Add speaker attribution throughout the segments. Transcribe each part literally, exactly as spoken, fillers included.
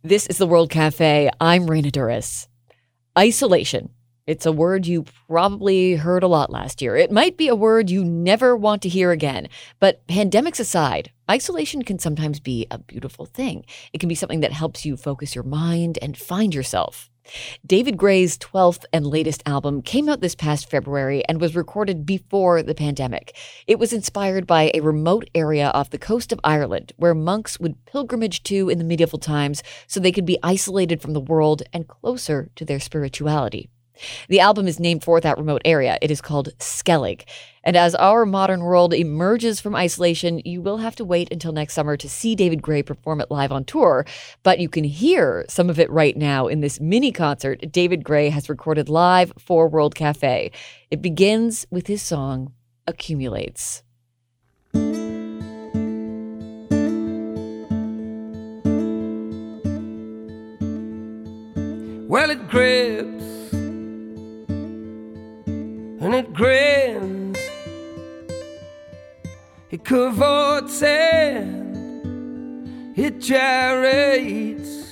Speaker 1: This is the World Cafe. I'm Raina Duras. Isolation. It's a word you probably heard a lot last year. It might be a word you never want to hear again. But pandemics aside, isolation can sometimes be a beautiful thing. It can be something that helps you focus your mind and find yourself. David Gray's twelfth and latest album came out this past February and was recorded before the pandemic. It was inspired by a remote area off the coast of Ireland where monks would pilgrimage to in the medieval times so they could be isolated from the world and closer to their spirituality. The album is named for that remote area. It is called Skellig. And as our modern world emerges from isolation, you will have to wait until next summer to see David Gray perform it live on tour. But you can hear some of it right now in this mini concert David Gray has recorded live for World Cafe. It begins with his song, Accumulates.
Speaker 2: Well, it grips and it grins, it cavorts and it gyrates,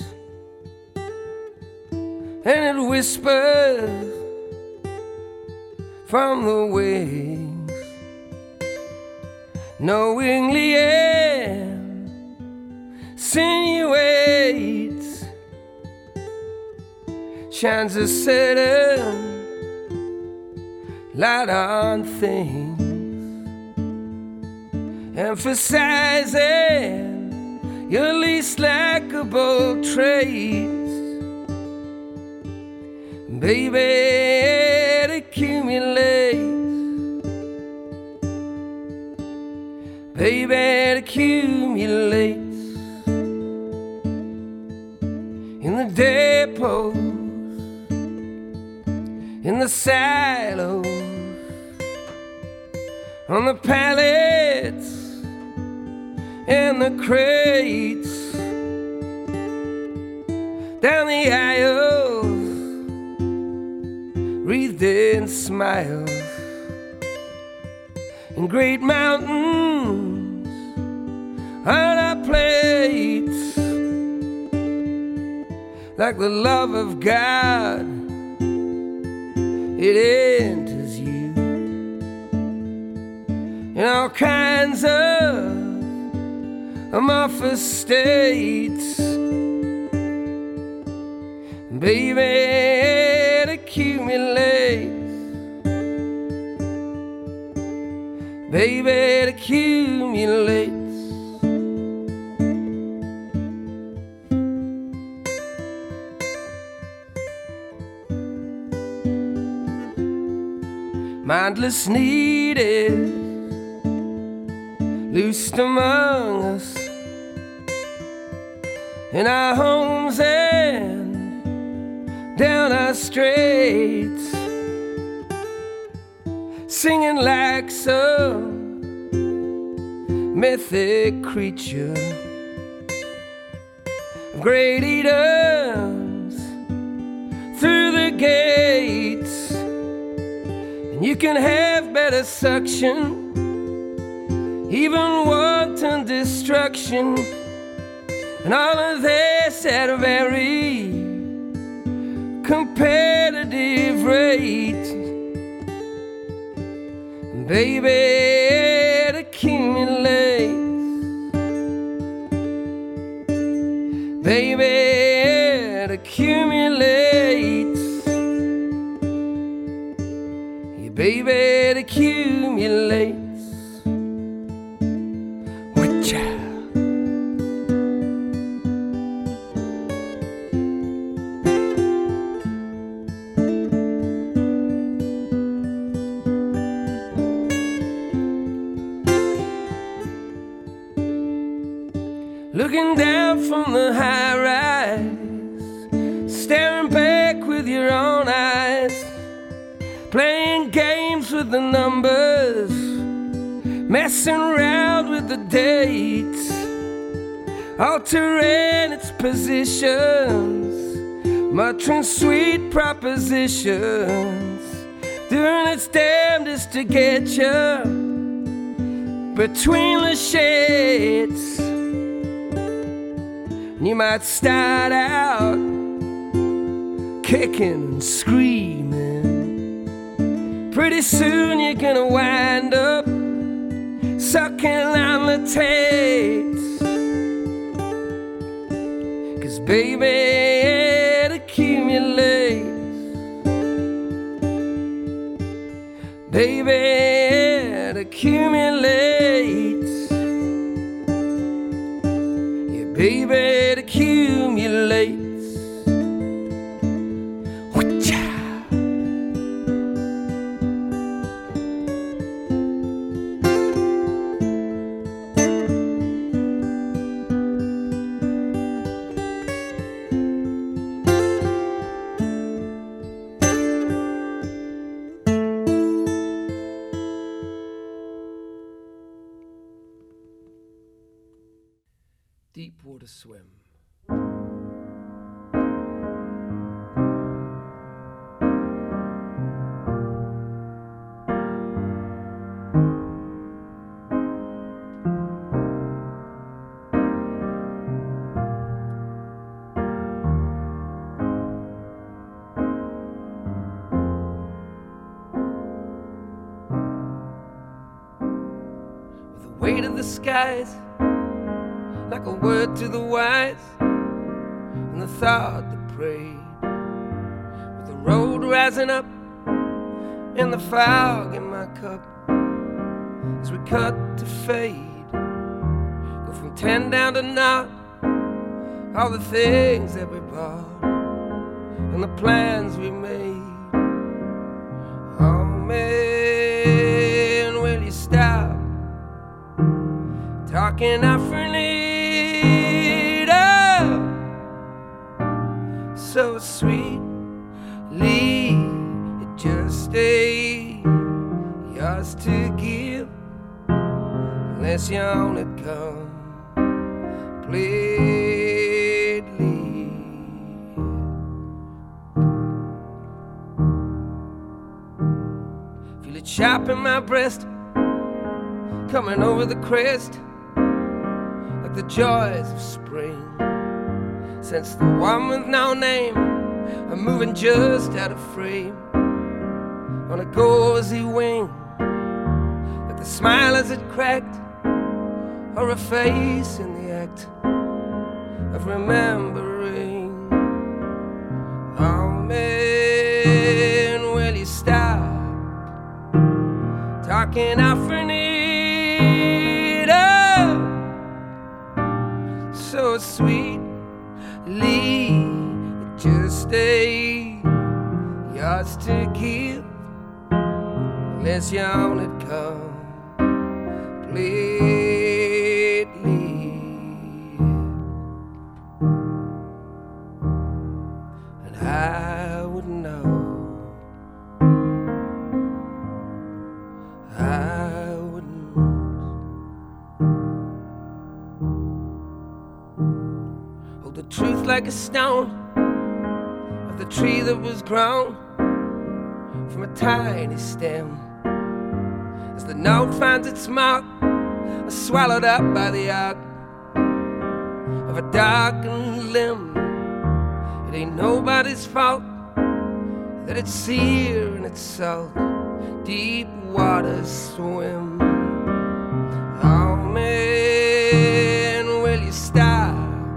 Speaker 2: and it whispers from the wings, knowingly insinuates, shines a certain light on things, emphasizing your least likable traits. Baby, it accumulates. Baby, it accumulates in the depots, in the silos, on the pallets and the crates, down the aisles, wreathed in smiles, in great mountains on our plates, like the love of God, it enters you in all kinds of amorphous states. Baby, it accumulates. Baby, it accumulates. Mindless need is loosed among us in our homes and down our streets, singing like some mythic creature, great Edoms through the gates. And you can have better suction, even wanton destruction, and all of this at a very competitive rate. Baby, it accumulates. Baby, it accumulates. Yeah, baby, it accumulates. Looking down from the high rise, staring back with your own eyes, playing games with the numbers, messing around with the dates, altering its positions, muttering sweet propositions, doing its damnedest to get you between the shades. And you might start out kicking and screaming. Pretty soon you're gonna wind up sucking on the tapes. 'Cause baby, it accumulates. Baby, it accumulates. Yeah, baby, it accumulates. Deep water swim. With the weight of the skies, like a word to the wise, and the thought that prayed, with the road rising up and the fog in my cup, as we cut to fade, go from ten down to naught, all the things that we bought and the plans we made. Oh man, will you stop talking out for me? So sweetly, it just stayed yours to give, unless you own it completely. Feel it sharp in my breast, coming over the crest, like the joys of spring. Since the one with no name, I'm moving just out of frame on a gauzy wing, like the smile as it cracked, or a face in the act of remembering. Oh man, will you stop talking out for need? Oh, so sweet. It just stayed yours to give, unless you own it completely. And I wouldn't know, I wouldn't. The truth like a stone of the tree that was grown from a tiny stem. As the note finds its mark, swallowed up by the arc of a darkened limb. It ain't nobody's fault that it's sear and it's salt. Deep water swim. Oh man, will you stop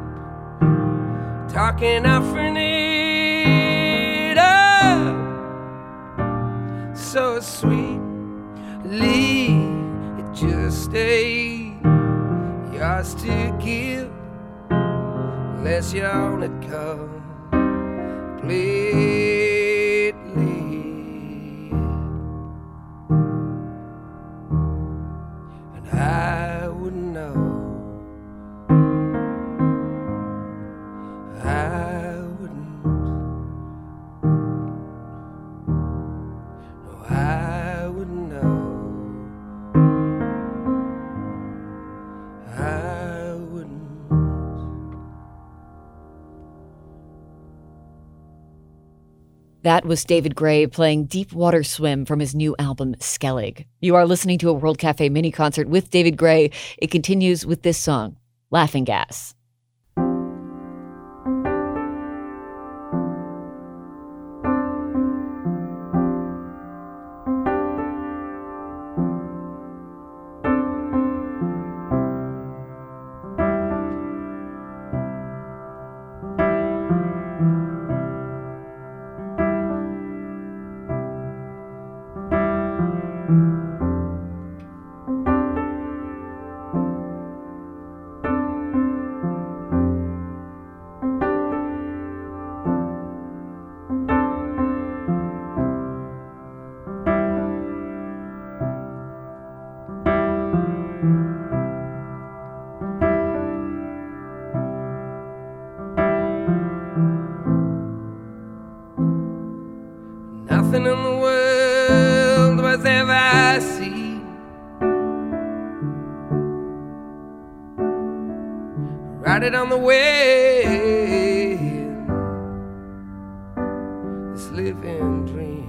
Speaker 2: talking out for need? Oh, so sweetly, it just stayed yours to give, unless you own it completely. And I wouldn't know, I wouldn't, no, I wouldn't know, I wouldn't.
Speaker 1: That was David Gray playing Deep Water Swim from his new album, Skellig. You are listening to a World Cafe mini concert with David Gray. It continues with this song, Laughing Gas.
Speaker 2: Nothing in the world was ever seen. Ride it on the way, this living dream.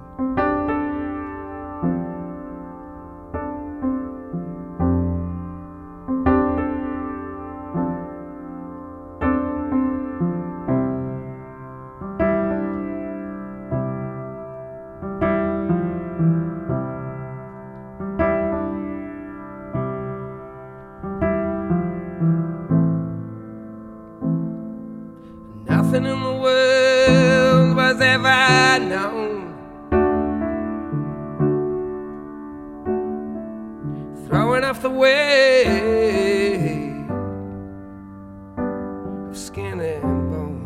Speaker 2: Nothing in the world was ever known. Throwing off the weight of skin and bone.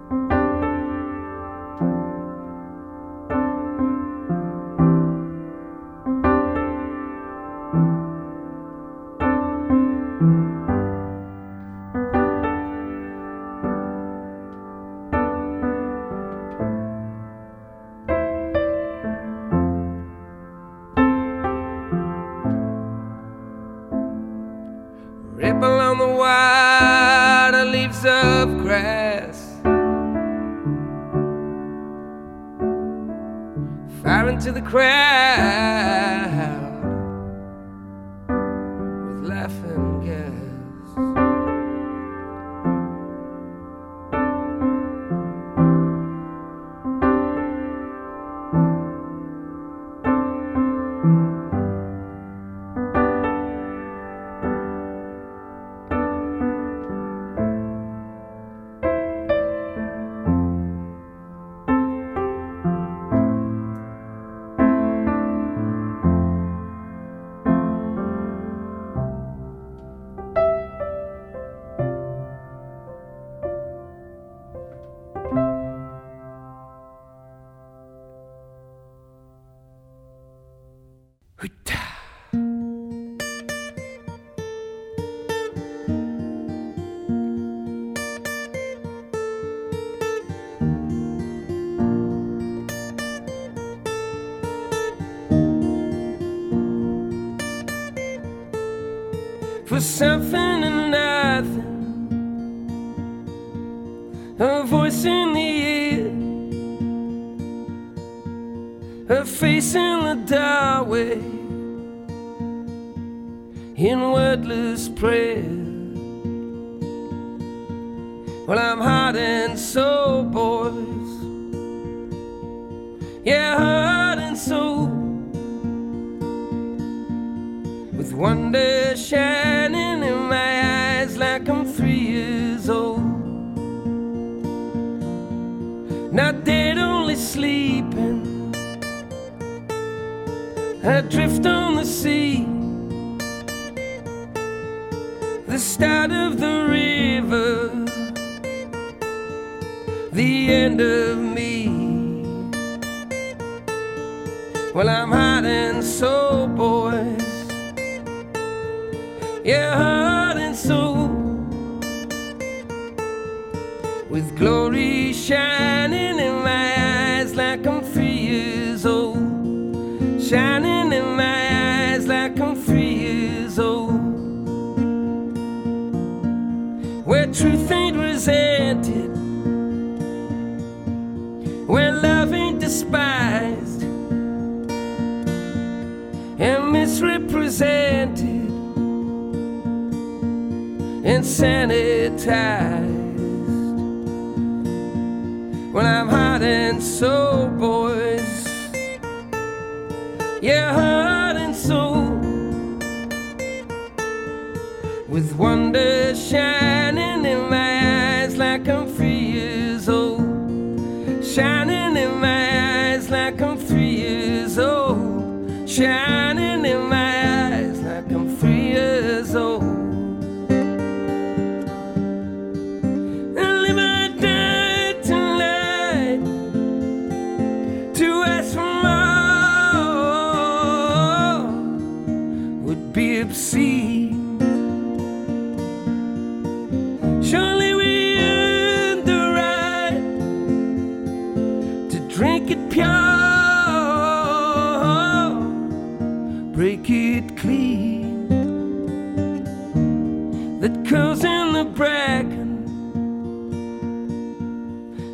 Speaker 2: Ripple on the water, leaves of grass, fire into the crowd with laughing gas. For something and nothing, a voice in the air, a face in the doorway, in wordless prayer. Well, I'm heart and soul, boys, yeah, heart and soul, with wonder shining in my eyes like I'm three years old. Not dead, only sleeping, adrift on the sea, the start of the river, the end of me. Well, I'm heart and soul, boys, yeah, heart and soul, with glory shining in my eyes like I'm three years old, shining in my eyes like I'm three years old, where truth ain't resented, where love ain't despised and misrepresented and sanitized. Well, I'm heart and soul, boys, yeah, heart and soul, with wonder shining in my eyes like I'm three years old, shining in my eyes like I'm three years old, shining in my eyes like I'm three years old. Obscene. Surely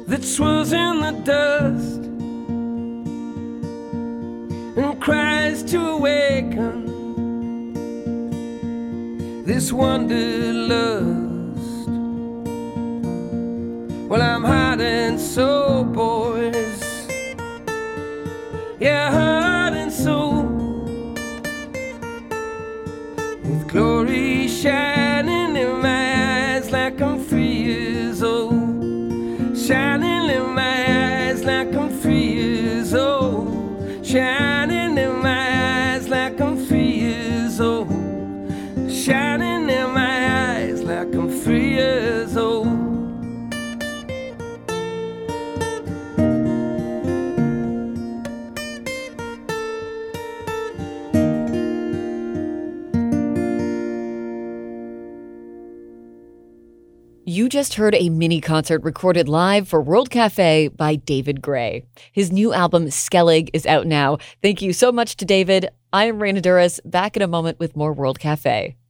Speaker 2: that swirls in the dust and cries to awaken this wanderlust. Well, I'm hot and soul, boys. Yeah, heart and soul, with glory shining in my eyes like I'm three years old. Shining in my eyes like I'm three years old. Shining in my eyes like I'm three years old. Shining in my eyes like I'm three years old.
Speaker 1: You just heard a mini concert recorded live for World Cafe by David Gray. His new album, Skellig, is out now. Thank you so much to David. I am Raina Douris, back in a moment with more World Cafe.